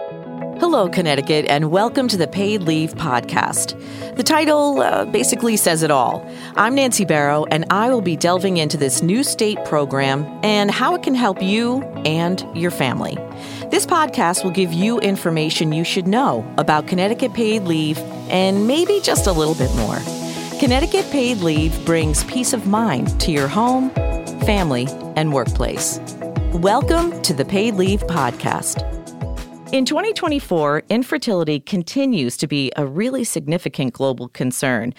Hello, Connecticut, and welcome to the Paid Leave Podcast. The title basically says it all. I'm Nancy Barrow, and I will be delving into this new state program and how it can help you and your family. This podcast will give you information you should know about Connecticut paid leave and maybe just a little bit more. Connecticut paid leave brings peace of mind to your home, family, and workplace. Welcome to the Paid Leave Podcast. In 2024, infertility continues to be a really significant global concern.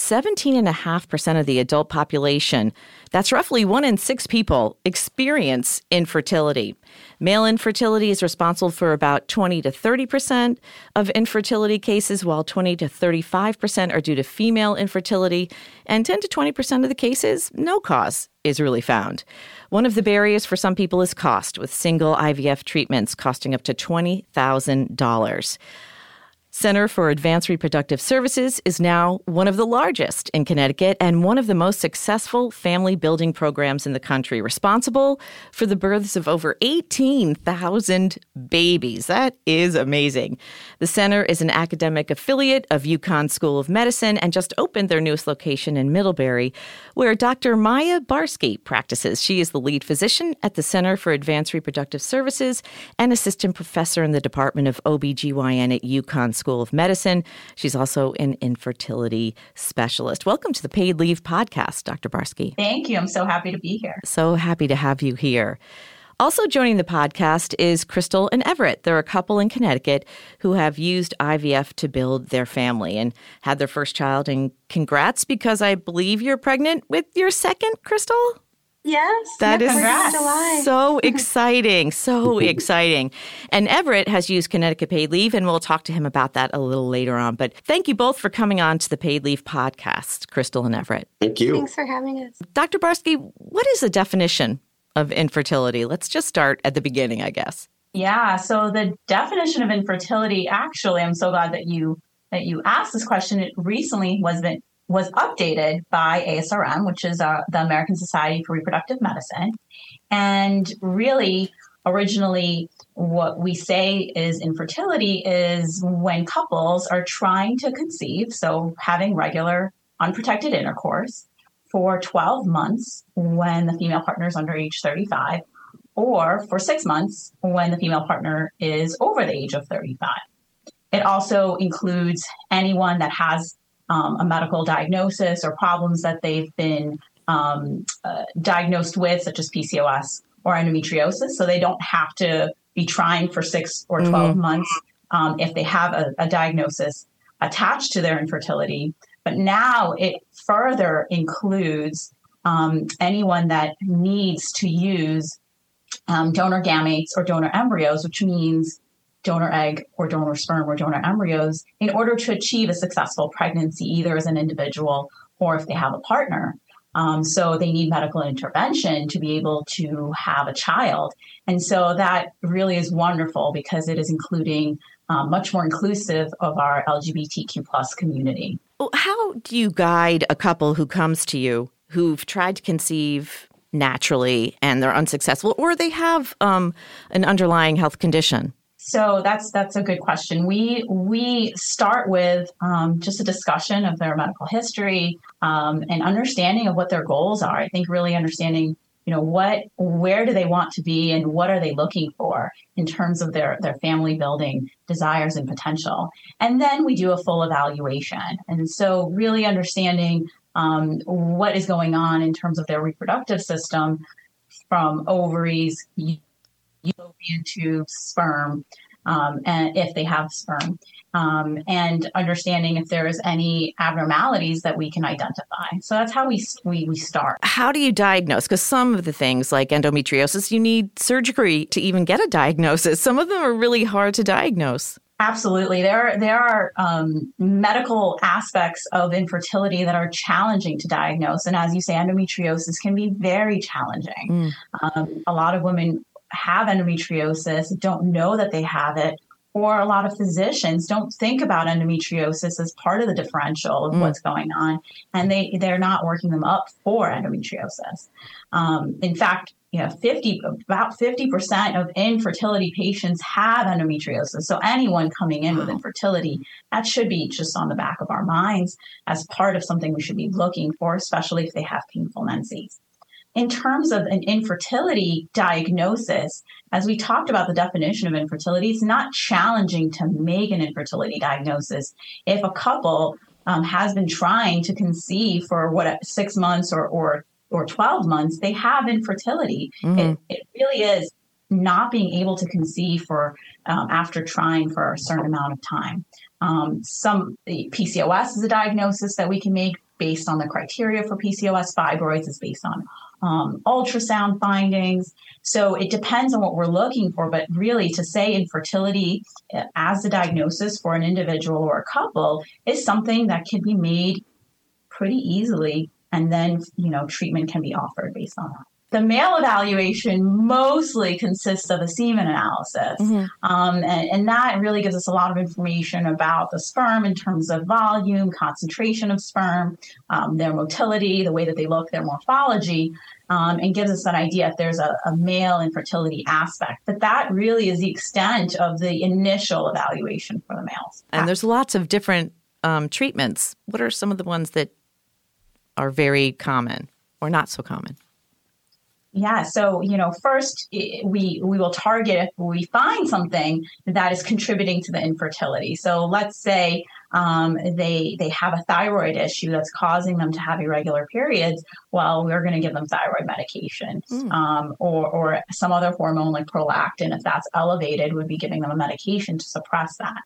17.5% of the adult population, that's roughly 1 in 6 people, experience infertility. Male infertility is responsible for about 20 to 30% of infertility cases, while 20 to 35% are due to female infertility, and 10 to 20% of the cases, no cause is really found. One of the barriers for some people is cost, with single IVF treatments costing up to $20,000. Center for Advanced Reproductive Services is now one of the largest in Connecticut and one of the most successful family building programs in the country, responsible for the births of over 18,000 babies. That is amazing. The center is an academic affiliate of UConn School of Medicine and just opened their newest location in Middlebury, where Dr. Maya Barsky practices. She is the lead physician at the Center for Advanced Reproductive Services and assistant professor in the Department of OBGYN at UConn School of Medicine. She's also an infertility specialist. Welcome to the Paid Leave Podcast, Dr. Barsky. Thank you. I'm so happy to be here. So happy to have you here. Also joining the podcast is Crystal and Everett. They're a couple in Connecticut who have used IVF to build their family and had their first child. And congrats, because I believe you're pregnant with your second, Crystal? Yes. That is July. So exciting. So exciting. And Everett has used Connecticut Paid Leave, and we'll talk to him about that a little later on. But thank you both for coming on to the Paid Leave Podcast, Crystal and Everett. Thank you. Thanks for having us. Dr. Barsky, what is the definition of infertility? Let's just start at the beginning, I guess. Yeah. So the definition of infertility, actually, I'm so glad that you asked this question. It recently was updated by ASRM, which is the American Society for Reproductive Medicine. And really, originally, what we say is infertility is when couples are trying to conceive, so having regular unprotected intercourse for 12 months when the female partner is under age 35, or for 6 months when the female partner is over the age of 35. It also includes anyone that has a medical diagnosis or problems that they've been diagnosed with, such as PCOS or endometriosis. So they don't have to be trying for 6 or 12 months if they have a diagnosis attached to their infertility. But now it further includes anyone that needs to use donor gametes or donor embryos, which means donor egg or donor sperm or donor embryos, in order to achieve a successful pregnancy, either as an individual or if they have a partner. So they need medical intervention to be able to have a child. And so that really is wonderful because it is including much more inclusive of our LGBTQ plus community. Well, how do you guide a couple who comes to you who've tried to conceive naturally and they're unsuccessful, or they have an underlying health condition? So that's a good question. We start with just a discussion of their medical history and understanding of what their goals are. I think really understanding, where do they want to be and what are they looking for in terms of their family building desires and potential. And then we do a full evaluation. And so really understanding what is going on in terms of their reproductive system, from ovaries, fallopian tubes, sperm, and if they have sperm, and understanding if there is any abnormalities that we can identify. So that's how we start. How do you diagnose? Because some of the things like endometriosis, you need surgery to even get a diagnosis. Some of them are really hard to diagnose. Absolutely. There are medical aspects of infertility that are challenging to diagnose. And as you say, endometriosis can be very challenging. A lot of women have endometriosis, don't know that they have it, or a lot of physicians don't think about endometriosis as part of the differential of what's going on, and they're not working them up for endometriosis. In fact, about 50% of infertility patients have endometriosis. So anyone coming in with infertility, that should be just on the back of our minds as part of something we should be looking for, especially if they have painful menses. In terms of an infertility diagnosis, as we talked about the definition of infertility, it's not challenging to make an infertility diagnosis. If a couple has been trying to conceive for 6 months or 12 months, they have infertility. Mm-hmm. It really is not being able to conceive for after trying for a certain amount of time. The PCOS is a diagnosis that we can make based on the criteria for PCOS. Fibroids is based on ultrasound findings. So it depends on what we're looking for, but really to say infertility as a diagnosis for an individual or a couple is something that can be made pretty easily. And then, treatment can be offered based on that. The male evaluation mostly consists of a semen analysis. Mm-hmm. And that really gives us a lot of information about the sperm in terms of volume, concentration of sperm, their motility, the way that they look, their morphology, and gives us an idea if there's a male infertility aspect. But that really is the extent of the initial evaluation for the males. And there's lots of different treatments. What are some of the ones that are very common or not so common? Yeah. So, first we will target if we find something that is contributing to the infertility. So let's say they have a thyroid issue that's causing them to have irregular periods. Well, we're going to give them thyroid medication or some other hormone like prolactin. If that's elevated, we'd be giving them a medication to suppress that.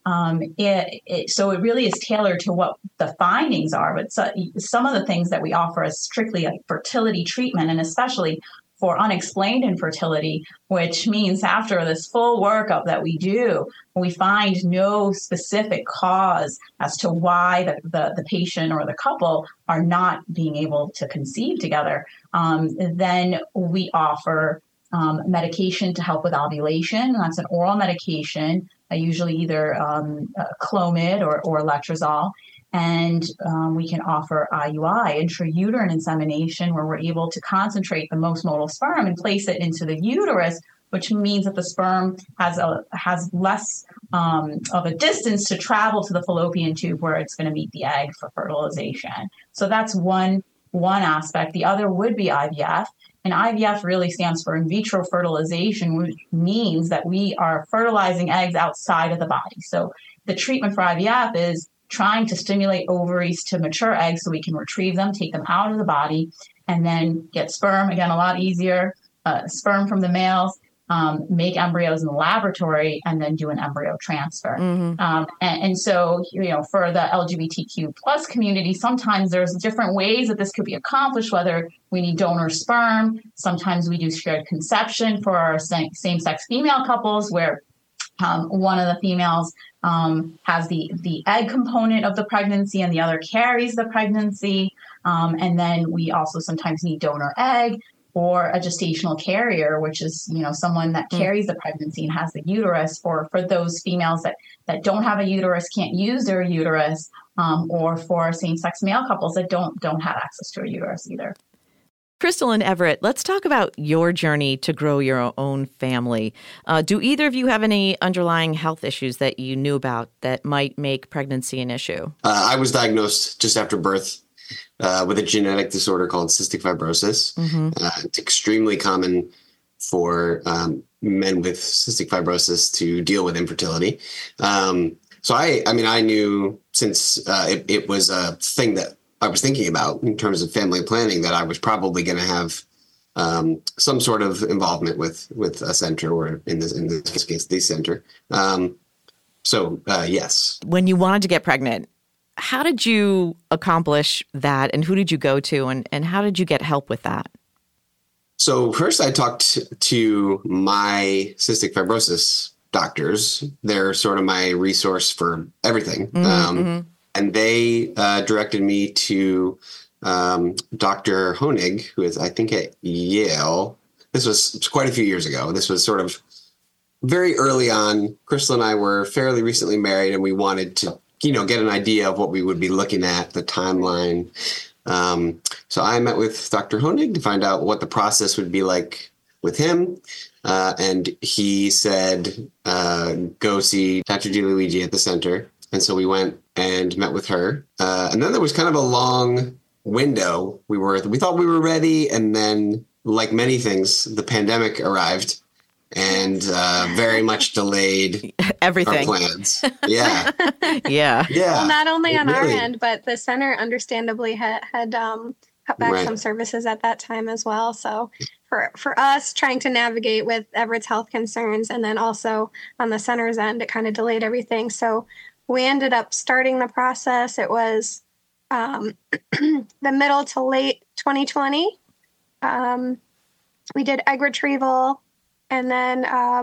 So it really is tailored to what the findings are. But some of the things that we offer is strictly a fertility treatment, and especially for unexplained infertility, which means after this full workup that we do, we find no specific cause as to why the patient or the couple are not being able to conceive together. Then we offer medication to help with ovulation. That's an oral medication, usually either Clomid or Letrozole. And we can offer IUI, intrauterine insemination, where we're able to concentrate the most motile sperm and place it into the uterus, which means that the sperm has less of a distance to travel to the fallopian tube where it's going to meet the egg for fertilization. So that's one aspect. The other would be IVF. And IVF really stands for in vitro fertilization, which means that we are fertilizing eggs outside of the body. So the treatment for IVF is trying to stimulate ovaries to mature eggs so we can retrieve them, take them out of the body, and then get sperm, again, a lot easier, sperm from the males, make embryos in the laboratory, and then do an embryo transfer. Mm-hmm. And so, for the LGBTQ plus community, sometimes there's different ways that this could be accomplished, whether we need donor sperm. Sometimes we do shared conception for our same-sex female couples where one of the females has the egg component of the pregnancy and the other carries the pregnancy. And then we also sometimes need donor egg or a gestational carrier, which is, someone that carries the pregnancy and has the uterus for those females that don't have a uterus, can't use their uterus, or for same-sex male couples that don't have access to a uterus either. Crystal and Everett, let's talk about your journey to grow your own family. Do either of you have any underlying health issues that you knew about that might make pregnancy an issue? I was diagnosed just after birth with a genetic disorder called cystic fibrosis. Mm-hmm. It's extremely common for men with cystic fibrosis to deal with infertility. So I knew since it was a thing that I was thinking about in terms of family planning that I was probably going to have some sort of involvement with a center, or in this case, the center. So yes. When you wanted to get pregnant, how did you accomplish that, and who did you go to, and how did you get help with that? So first I talked to my cystic fibrosis doctors. They're sort of my resource for everything. Mm-hmm. And they directed me to Dr. Honig, who is, I think, at Yale. This was quite a few years ago. This was sort of very early on. Crystal and I were fairly recently married, and we wanted to, get an idea of what we would be looking at, the timeline. So I met with Dr. Honig to find out what the process would be like with him. And he said, go see Dr. DiLuigi at the center. And so we went and met with her. And then there was kind of a long window. We thought we were ready. And then, like many things, the pandemic arrived and very much delayed everything. Our plans. Yeah. Yeah. Well, not only on our end, but the center understandably had cut back some services at that time as well. So for us trying to navigate with Everett's health concerns, and then also on the center's end, it kind of delayed everything. So we ended up starting the process. It was the middle to late 2020. We did egg retrieval and then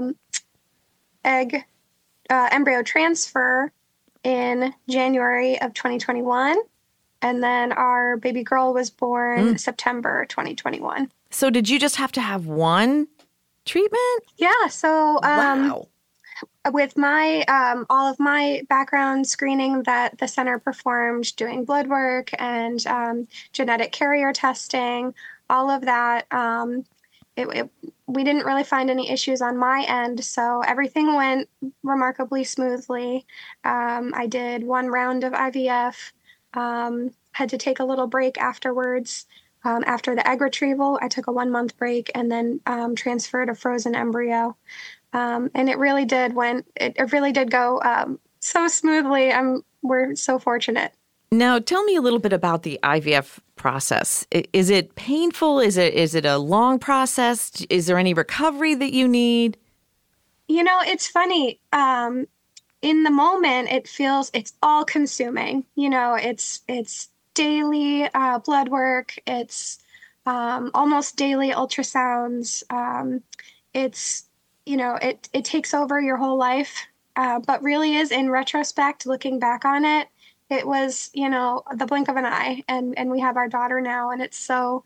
embryo transfer in January of 2021. And then our baby girl was born September 2021. So did you just have to have one treatment? Yeah. So wow. With my all of my background screening that the center performed, doing blood work and genetic carrier testing, all of that, we didn't really find any issues on my end. So everything went remarkably smoothly. I did one round of IVF, had to take a little break afterwards. After the egg retrieval, I took a 1-month break and then transferred a frozen embryo. And it really did go so smoothly. We're so fortunate. Now, tell me a little bit about the IVF process. Is it painful? Is it a long process? Is there any recovery that you need? You know, it's funny. In the moment, it's all consuming. You know, it's daily blood work. It's almost daily ultrasounds. It takes over your whole life, but really is, in retrospect, looking back on it, it was, the blink of an eye, and we have our daughter now, and it's so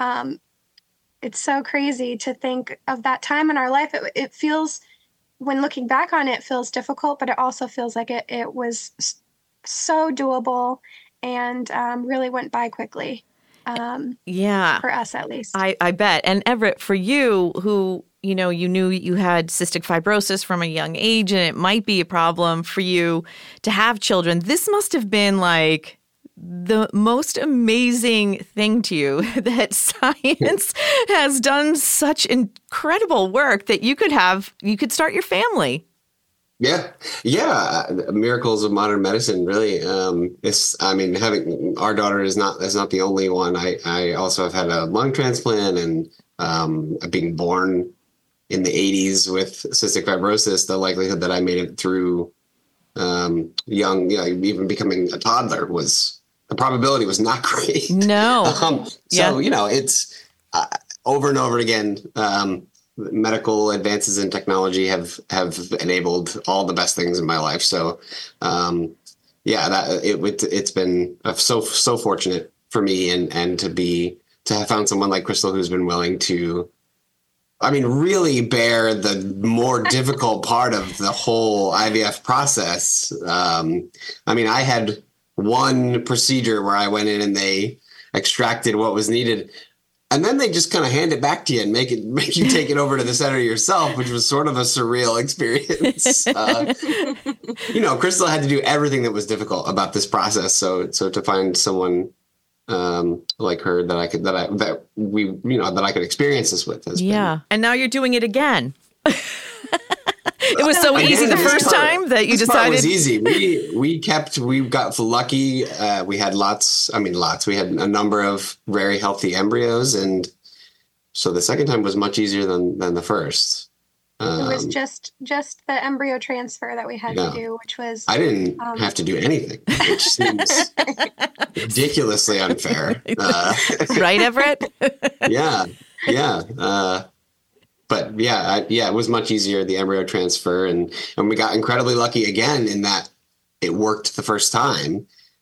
crazy to think of that time in our life. It feels, when looking back on it, feels difficult, but it also feels like it was so doable and really went by quickly. Yeah. For us, at least. I bet. And Everett, for you, who, you knew you had cystic fibrosis from a young age and it might be a problem for you to have children, this must have been like the most amazing thing to you, that science has done such incredible work that you could start your family. Yeah. Miracles of modern medicine, really. Having our daughter is not the only one. I also have had a lung transplant and being born in the 80s with cystic fibrosis. The likelihood that I made it through young, even becoming a toddler, the probability was not great. No. It's over and over again. Medical advances in technology have enabled all the best things in my life. So, it's been so fortunate for me and to have found someone like Crystal who's been willing to, really bear the more difficult part of the whole IVF process. I had one procedure where I went in and they extracted what was needed. And then they just kind of hand it back to you and make you take it over to the center yourself, which was sort of a surreal experience. Crystal had to do everything that was difficult about this process. So to find someone like her that I could experience this with has been. And now you're doing it again. It was so easy the first time that you decided. It was easy. We got lucky. We had we had a number of very healthy embryos. And so the second time was much easier than the first. It was just the embryo transfer that we had to do, which was... I didn't have to do anything, which seems ridiculously unfair. Right, Everett? Yeah. But it was much easier, the embryo transfer. And we got incredibly lucky again in that it worked the first time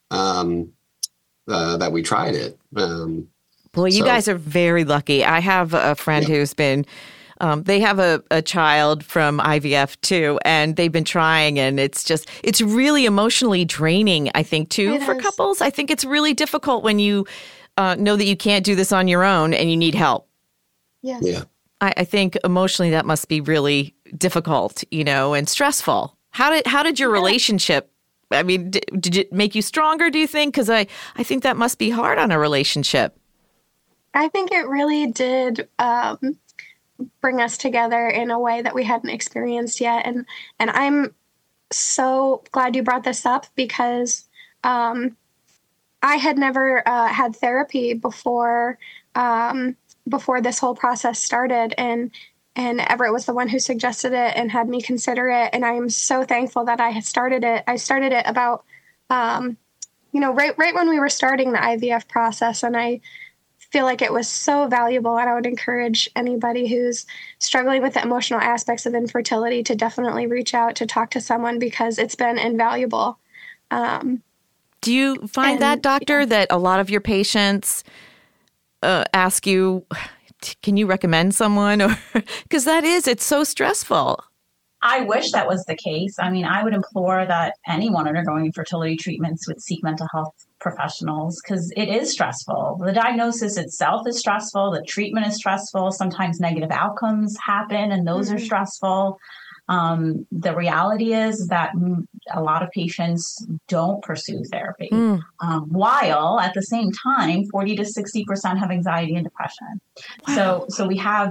that we tried it. Boy, you guys are very lucky. I have a friend who's been, they have a child from IVF too, and they've been trying, and it's really emotionally draining, I think, too, for couples. I think it's really difficult when you know that you can't do this on your own and you need help. Yes. Yeah. I think emotionally that must be really difficult, and stressful. How did your relationship, I mean, did it make you stronger, do you think? Because I think that must be hard on a relationship. I think it really did bring us together in a way that we hadn't experienced yet. And I'm so glad you brought this up because I had never had therapy before this whole process started. And Everett was the one who suggested it and had me consider it. And I am so thankful that I had started it. I started it about, right when we were starting the IVF process. And I feel like it was so valuable. And I would encourage anybody who's struggling with the emotional aspects of infertility to definitely reach out to talk to someone because it's been invaluable. Do you find that, doctor, that a lot of your patients ask you, can you recommend someone? Or because it's so stressful. I wish that was the case. I mean, I would implore that anyone undergoing fertility treatments would seek mental health professionals because it is stressful. The diagnosis itself is stressful. The treatment is stressful. Sometimes negative outcomes happen and those are stressful. The reality is that a lot of patients don't pursue therapy, while at the same time, 40 to 60% have anxiety and depression. Wow. So we have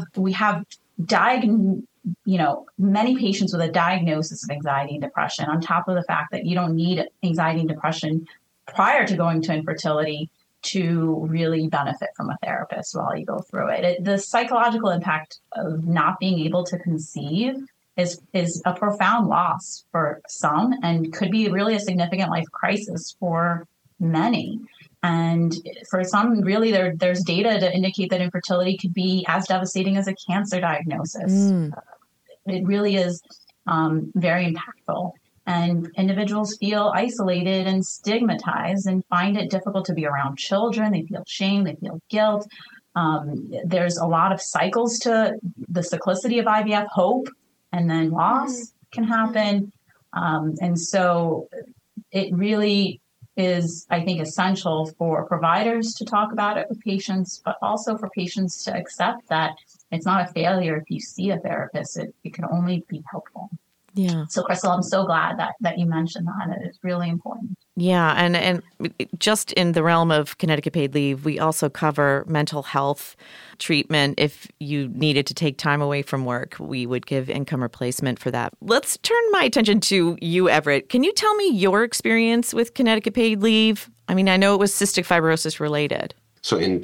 many patients with a diagnosis of anxiety and depression, on top of the fact that you don't need anxiety and depression prior to going to infertility to really benefit from a therapist while you go through it. The psychological impact of not being able to conceive is a profound loss for some and could be really a significant life crisis for many. And for some, really, there's data to indicate that infertility could be as devastating as a cancer diagnosis. It really is very impactful. And individuals feel isolated and stigmatized and find it difficult to be around children. They feel shame, they feel guilt. There's a lot of cycles to the cyclicity of IVF, hope, and then loss can happen. And so it really is, I think, essential for providers to talk about it with patients, but also for patients to accept that it's not a failure if you see a therapist. It can only be helpful. Yeah. So, Crystal, I'm so glad that you mentioned that. It is really important. Yeah. And just in the realm of Connecticut paid leave, we also cover mental health treatment. If you needed to take time away from work, we would give income replacement for that. Let's turn my attention to you, Everett. Can you tell me your experience with Connecticut paid leave? I mean, I know it was cystic fibrosis related. So in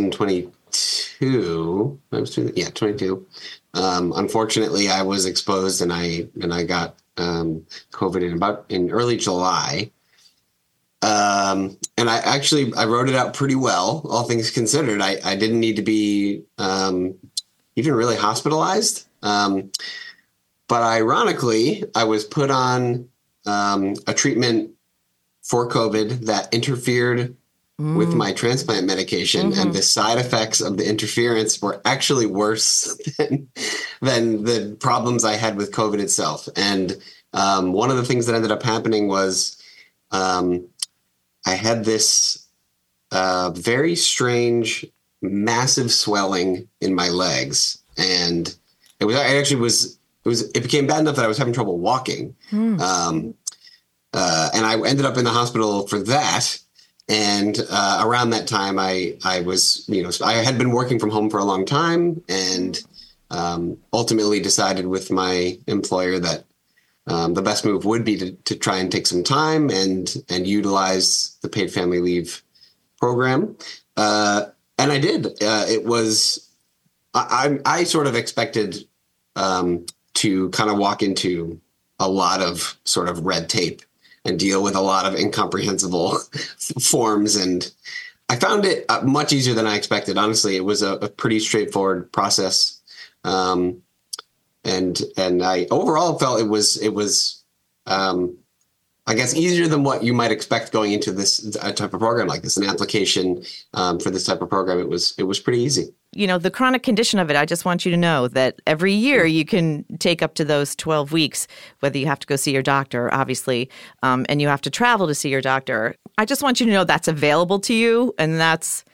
2022, 22. Unfortunately, I was exposed and I got COVID in early July. And I wrote it out pretty well, all things considered. I didn't need to be even really hospitalized. But ironically, I was put on a treatment for COVID that interfered with my transplant medication, and the side effects of the interference were actually worse than the problems I had with COVID itself. And one of the things that ended up happening was I had this very strange, massive swelling in my legs, and it became bad enough that I was having trouble walking. And I ended up in the hospital for that. And around that time, I was, I had been working from home for a long time, and ultimately decided with my employer that the best move would be to try and take some time and utilize the paid family leave program. And I did. I sort of expected to kind of walk into a lot of sort of red tape and deal with a lot of incomprehensible forms. And I found it much easier than I expected. Honestly, it was a pretty straightforward process. And I overall felt it was I guess easier than what you might expect going into this type of program like this, an application for this type of program. It was pretty easy. The chronic condition of it, I just want you to know that every year you can take up to those 12 weeks, whether you have to go see your doctor, obviously, and you have to travel to see your doctor. I just want you to know that's available to you, and that's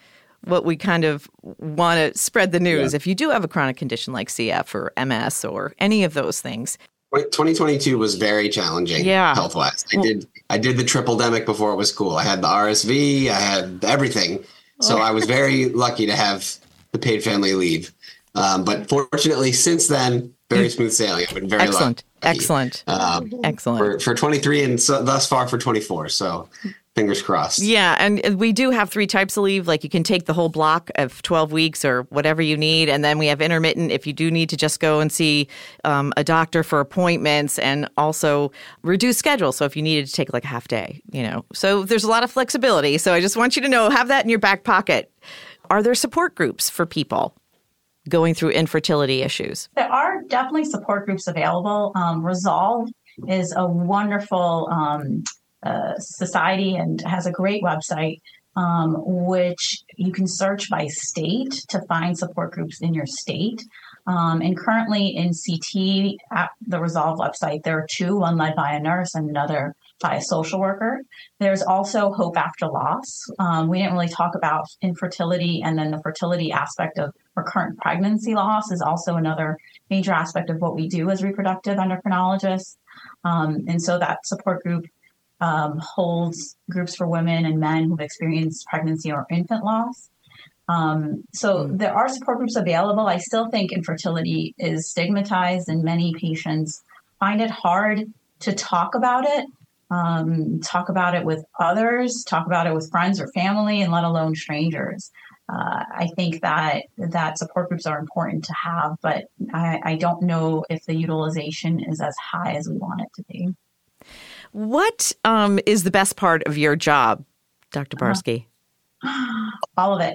what we kind of want to spread the news. If you do have a chronic condition like CF or MS or any of those things. 2022 was very challenging health-wise. I did the triple-demic before it was cool. I had the RSV, I had everything. So I was very lucky to have the paid family leave. But fortunately, since then, very smooth sailing. I've been very lucky. Excellent. For 23 and thus far for 24. So fingers crossed. Yeah. And we do have 3 types of leave. Like you can take the whole block of 12 weeks or whatever you need. And then we have intermittent if you do need to just go and see a doctor for appointments, and also reduce schedule. So if you needed to take like a half day, so there's a lot of flexibility. So I just want you to know, have that in your back pocket. Are there support groups for people going through infertility issues? There are definitely support groups available. Resolve is a wonderful society and has a great website, which you can search by state to find support groups in your state. And currently in CT, at the Resolve website, there are 2, one led by a nurse and another by a social worker. There's also Hope After Loss. We didn't really talk about infertility, and then the fertility aspect of recurrent pregnancy loss is also another major aspect of what we do as reproductive endocrinologists. And so that support group holds groups for women and men who've experienced pregnancy or infant loss. So there are support groups available. I still think infertility is stigmatized, and many patients find it hard to talk about it with others, talk about it with friends or family, and let alone strangers. I think that support groups are important to have, but I don't know if the utilization is as high as we want it to be. What is the best part of your job, Dr. Barsky? All of it.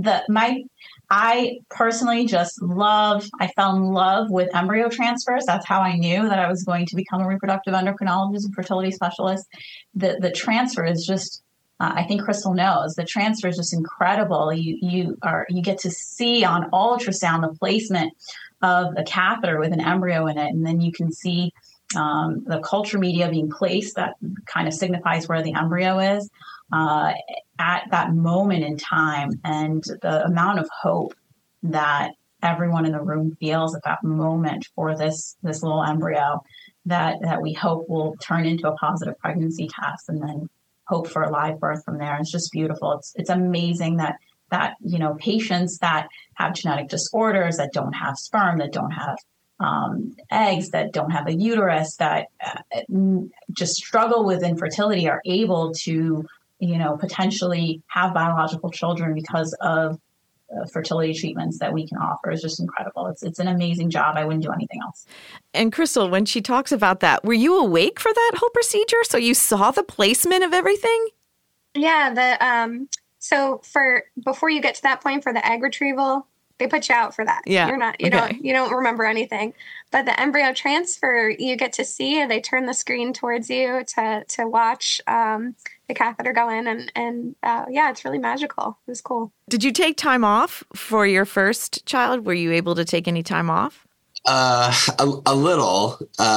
I personally I fell in love with embryo transfers. That's how I knew that I was going to become a reproductive endocrinologist and fertility specialist. The transfer is just, I think Crystal knows, the transfer is just incredible. You get to see on ultrasound the placement of the catheter with an embryo in it, and then you can see the culture media being placed that kind of signifies where the embryo is at that moment in time, and the amount of hope that everyone in the room feels at that moment for this little embryo that we hope will turn into a positive pregnancy test, and then hope for a live birth from there. It's just beautiful. It's amazing that patients that have genetic disorders, that don't have sperm, that don't have eggs, that don't have a uterus, that just struggle with infertility, are able to, potentially have biological children because of fertility treatments that we can offer. Is just incredible. It's an amazing job. I wouldn't do anything else. And Crystal, when she talks about that, were you awake for that whole procedure? So you saw the placement of everything? Yeah. So before you get to that point for the egg retrieval, they put you out for that. Yeah. You don't remember anything. But the embryo transfer, you get to see, they turn the screen towards you to watch the catheter go in, and it's really magical. It was cool. Did you take time off for your first child? Were you able to take any time off? A little.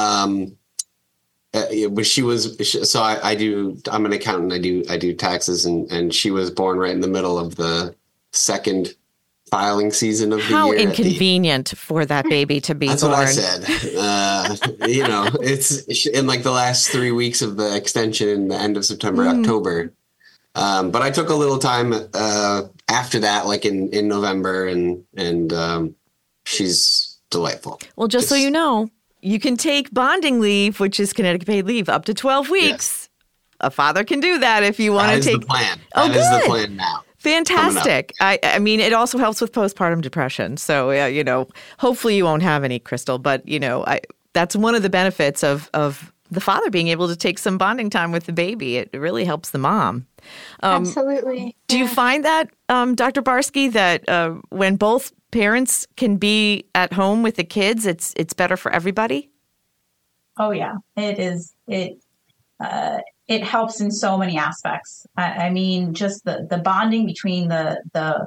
But she was, so I'm an accountant. I do taxes, and she was born right in the middle of the second filing season of the year. How inconvenient for that baby to be That's born. What I said. It's in like the last 3 weeks of the extension in the end of September, October. But I took a little time after that, like in November, and she's delightful. Well, just so you know, you can take bonding leave, which is Connecticut paid leave, up to 12 weeks. Yes. A father can do that if you want to take. That is the plan. That is the plan now. Fantastic. I mean, it also helps with postpartum depression. So, hopefully you won't have any, Crystal. But, that's one of the benefits of the father being able to take some bonding time with the baby. It really helps the mom. Absolutely. Do you find that, Dr. Barsky, that when both parents can be at home with the kids, it's better for everybody? Oh, yeah, it is. It helps in so many aspects. I mean, just the bonding between the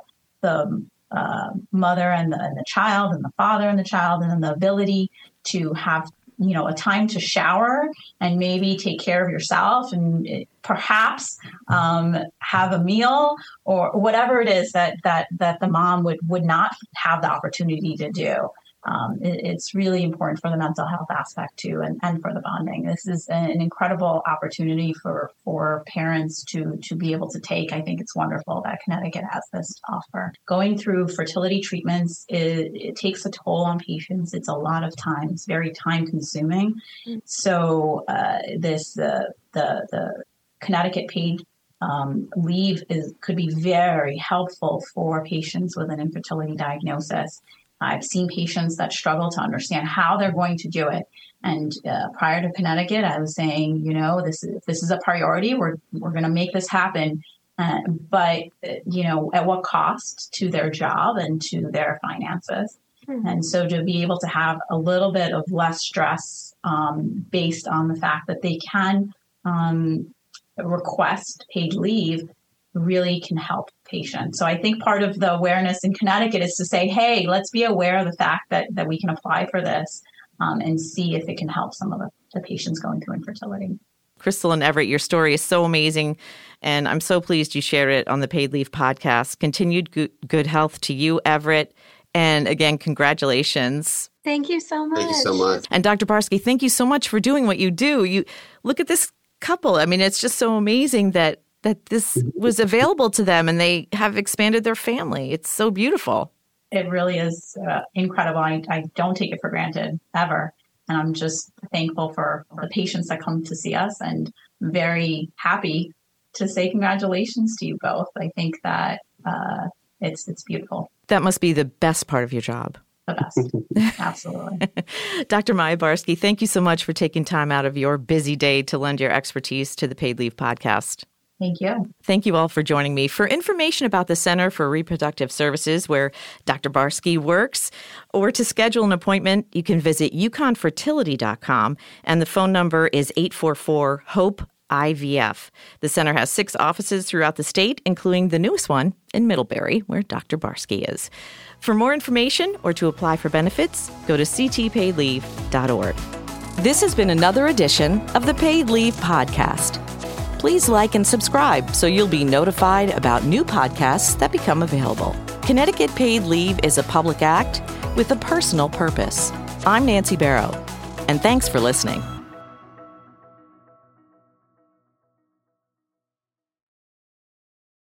mother and the child, and the father and the child, and then the ability to have a time to shower and maybe take care of yourself and perhaps have a meal or whatever it is that the mom would not have the opportunity to do. It's really important for the mental health aspect too, and for the bonding. This is an incredible opportunity for parents to be able to take. I think it's wonderful that Connecticut has this to offer. Going through fertility treatments, it takes a toll on patients. It's a lot of time. It's very time consuming. So the Connecticut paid leave could be very helpful for patients with an infertility diagnosis. I've seen patients that struggle to understand how they're going to do it. And prior to Connecticut, I was saying, this is a priority. We're going to make this happen. But at what cost to their job and to their finances? Mm-hmm. And so to be able to have a little bit of less stress based on the fact that they can request paid leave really can help patients. So I think part of the awareness in Connecticut is to say, hey, let's be aware of the fact that we can apply for this and see if it can help some of the patients going through infertility. Crystal and Everett, your story is so amazing, and I'm so pleased you shared it on the Paid Leave podcast. Continued good health to you, Everett, and again, congratulations. Thank you so much. Thank you so much. And Dr. Barsky, thank you so much for doing what you do. You look at this couple. I mean, it's just so amazing that this was available to them and they have expanded their family. It's so beautiful. It really is incredible. I don't take it for granted ever. And I'm just thankful for the patients that come to see us and very happy to say congratulations to you both. I think that it's beautiful. That must be the best part of your job. The best. Absolutely. Dr. Maya Barsky, thank you so much for taking time out of your busy day to lend your expertise to the Paid Leave podcast. Thank you. Thank you all for joining me. For information about the Center for Reproductive Services, where Dr. Barsky works, or to schedule an appointment, you can visit yukonfertility.com, and the phone number is 844-HOPE-IVF. The center has 6 offices throughout the state, including the newest one in Middlebury, where Dr. Barsky is. For more information or to apply for benefits, go to ctpaidleave.org. This has been another edition of the Paid Leave Podcast. Please like and subscribe so you'll be notified about new podcasts that become available. Connecticut Paid Leave is a public act with a personal purpose. I'm Nancy Barrow, and thanks for listening.